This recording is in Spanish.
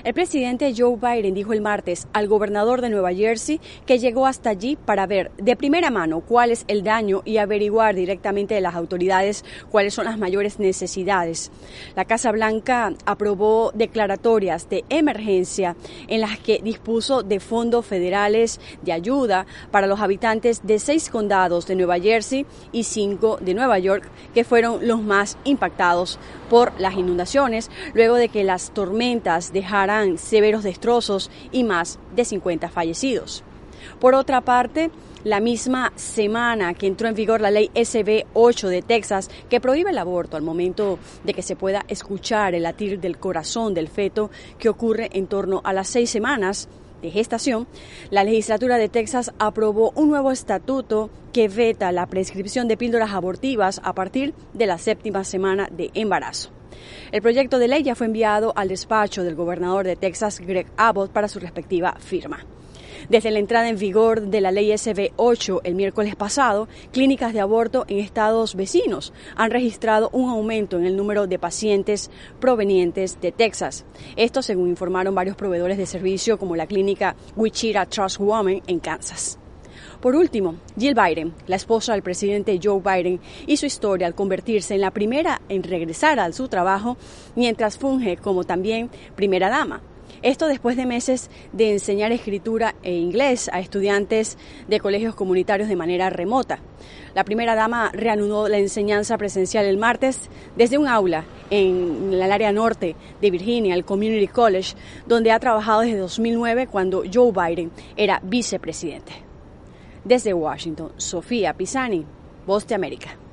El presidente Joe Biden dijo el martes al gobernador de Nueva Jersey que llegó hasta allí para ver de primera mano cuál es el daño y averiguar directamente de las autoridades cuáles son las mayores necesidades. La Casa Blanca aprobó declaratorias de emergencia en las que dispuso de fondos federales de ayuda para los habitantes de 6 condados de Nueva Jersey y 5 de Nueva York, que fueron los más impactados por las inundaciones, luego de que las tormentas dejaran severos destrozos y más de 50 fallecidos. Por otra parte, la misma semana que entró en vigor la ley SB 8 de Texas, que prohíbe el aborto al momento de que se pueda escuchar el latir del corazón del feto, que ocurre en torno a las 6 semanas de gestación, la legislatura de Texas aprobó un nuevo estatuto que veta la prescripción de píldoras abortivas a partir de la 7ª semana de embarazo. El proyecto de ley ya fue enviado al despacho del gobernador de Texas, Greg Abbott, para su respectiva firma. Desde la entrada en vigor de la ley SB 8 el miércoles pasado, clínicas de aborto en estados vecinos han registrado un aumento en el número de pacientes provenientes de Texas. Esto según informaron varios proveedores de servicio como la clínica Wichita Trust Women en Kansas. Por último, Jill Biden, la esposa del presidente Joe Biden, hizo historia al convertirse en la primera en regresar a su trabajo mientras funge como también primera dama. Esto después de meses de enseñar escritura e inglés a estudiantes de colegios comunitarios de manera remota. La primera dama reanudó la enseñanza presencial el martes desde un aula en el área norte de Virginia, el Community College, donde ha trabajado desde 2009 cuando Joe Biden era vicepresidente. Desde Washington, Sofía Pisani, Voz de América.